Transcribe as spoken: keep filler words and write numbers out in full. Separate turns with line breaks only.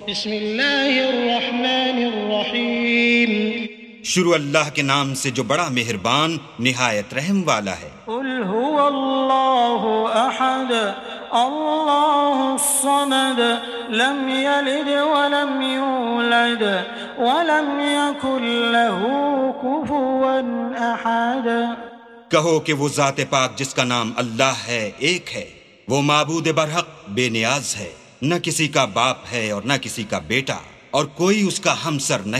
बिस्मिल्लाहिर्रहमानिर्रहीम।
शुरू अल्लाह के नाम से जो बड़ा मेहरबान निहायत रहम वाला है।
कुल हुवल्लाहु अहद अल्लाहुस समद लम यलिद वलम यूलद वलम यकुल लहू कुफुवन अहद।
कहो कि वो ज़ात पाक जिसका नाम अल्लाह है एक है, वो माबूद बरहक बेनियाज है, न किसी का बाप है और न किसी का बेटा, और कोई उसका हमसर नहीं।